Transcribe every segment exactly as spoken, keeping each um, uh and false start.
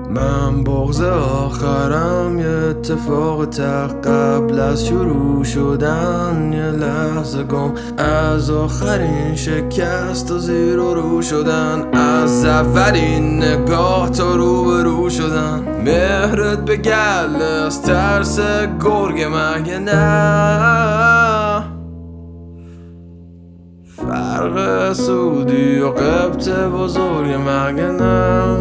من بغض آخرم یه اتفاق تق قبل از شروع شدن، یه لحظه گم از آخرین شکست و زیر و رو شدن، از اولین نگاه تا رو به رو شدن. مهرت به گله از ترس گرگ مگه نه؟ فرق سعودی و قبط بزرگ مگه نه؟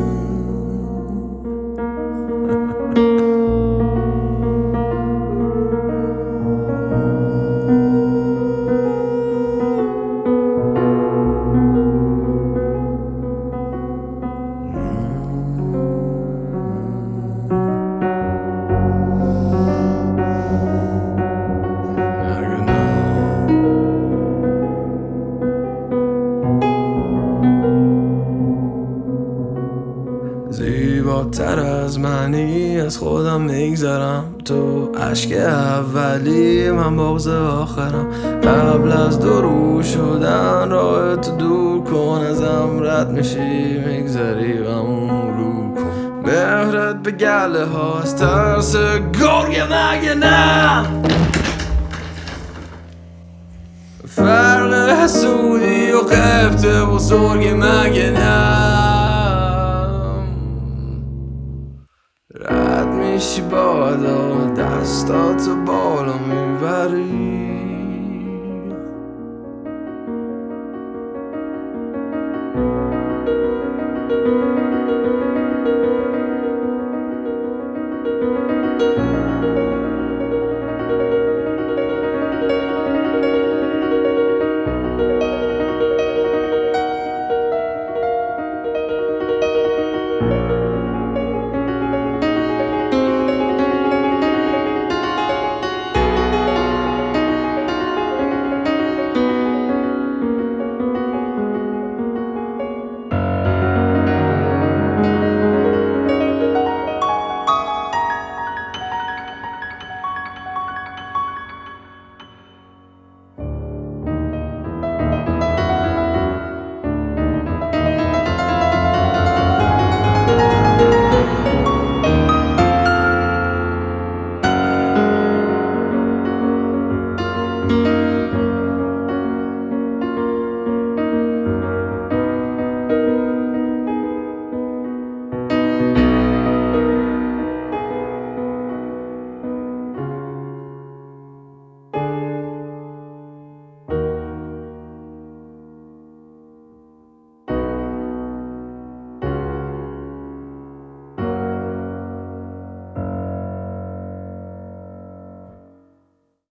زیباتر از منی از خودم میگذرم، تو عشق اولی من بغض آخرم. قبل از درو شدن راهت دور کن، ازم رد میشی میگذری و مرو کن. مهرت به گله ها از ترس گرگ مگه نه؟ فرق حسودی و قبط بزرگ مگه نه؟ رد میشی بادا دستاتو بالا میبری،